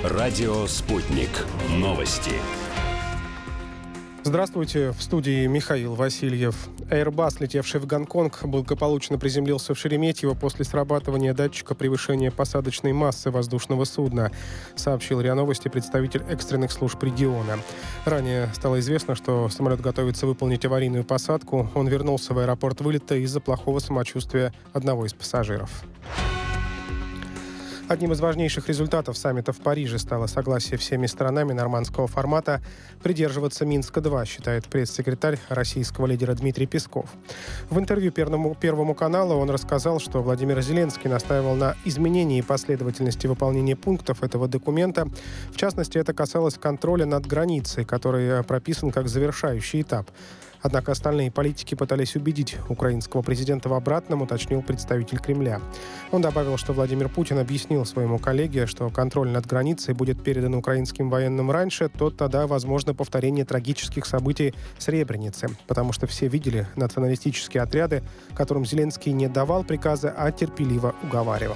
Радио «Спутник». Новости. Здравствуйте, в студии Михаил Васильев. Airbus, летевший в Гонконг, благополучно приземлился в Шереметьево после срабатывания датчика превышения посадочной массы воздушного судна, сообщил РИА Новости представитель экстренных служб региона. Ранее стало известно, что самолет готовится выполнить аварийную посадку. Он вернулся в аэропорт вылета из-за плохого самочувствия одного из пассажиров. Одним из важнейших результатов саммита в Париже стало согласие всеми сторонами нормандского формата придерживаться Минска-2, считает пресс-секретарь российского лидера Дмитрий Песков. В интервью Первому каналу он рассказал, что Владимир Зеленский настаивал на изменении последовательности выполнения пунктов этого документа. В частности, это касалось контроля над границей, который прописан как завершающий этап. Однако остальные политики пытались убедить украинского президента в обратном, уточнил представитель Кремля. Он добавил, что Владимир Путин объяснил своему коллеге, что контроль над границей будет передан украинским военным раньше, то тогда возможно повторение трагических событий в Сребренице, потому что все видели националистические отряды, которым Зеленский не давал приказы, а терпеливо уговаривал.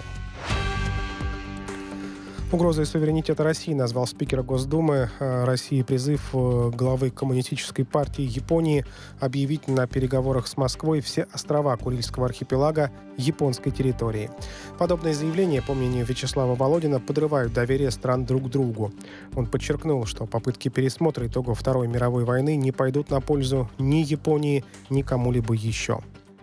Угрозой суверенитета России назвал спикер Госдумы России призыв главы Коммунистической партии Японии объявить на переговорах с Москвой все острова Курильского архипелага японской территорией. Подобные заявления, по мнению Вячеслава Володина, подрывают доверие стран друг к другу. Он подчеркнул, что попытки пересмотра итогов Второй мировой войны не пойдут на пользу ни Японии, ни кому-либо еще.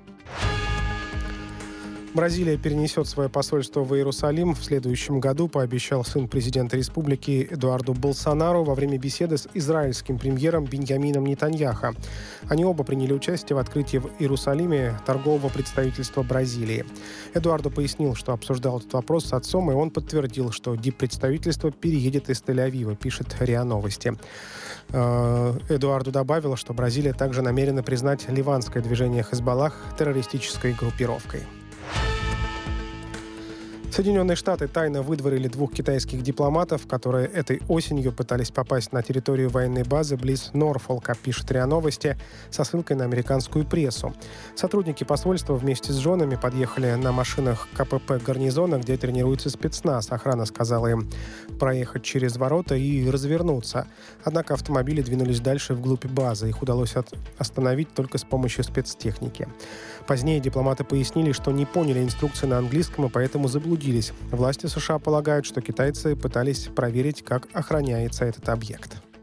Бразилия перенесет свое посольство в Иерусалим в следующем году, пообещал сын президента республики Эдуарду Болсонару во время беседы с израильским премьером Биньямином Нетаньяху. Они оба приняли участие в открытии в Иерусалиме торгового представительства Бразилии. Эдуардо пояснил, что обсуждал этот вопрос с отцом, и он подтвердил, что диппредставительство переедет из Тель-Авива, пишет РИА Новости. Эдуардо добавил, что Бразилия также намерена признать ливанское движение Хезболлах террористической группировкой. Соединенные Штаты тайно выдворили 2 китайских дипломатов, которые этой осенью пытались попасть на территорию военной базы близ Норфолка, пишет РИА Новости, со ссылкой на американскую прессу. Сотрудники посольства вместе с женами подъехали на машинах КПП гарнизона, где тренируется спецназ. Охрана сказала им проехать через ворота и развернуться. Однако автомобили двинулись дальше вглубь базы. Их удалось остановить только с помощью спецтехники. Позднее дипломаты пояснили, что не поняли инструкции на английском и поэтому заблудились. Власти США полагают, что китайцы пытались проверить, как охраняется этот объект.